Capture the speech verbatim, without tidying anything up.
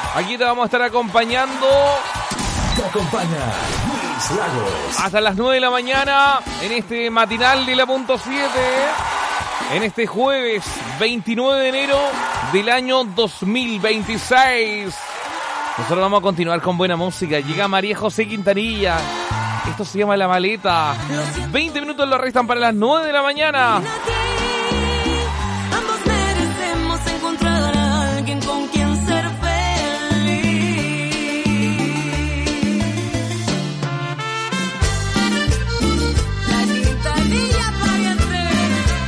Aquí te vamos a estar acompañando. Te acompaña Luis Lagos. Hasta las nueve de la mañana en este matinal de la punto siete. En este jueves veintinueve de enero del año dos mil veintiséis. Nosotros vamos a continuar con buena música. Llega María José Quintanilla. Esto se llama La Maleta. veinte minutos lo restan para las nueve de la mañana.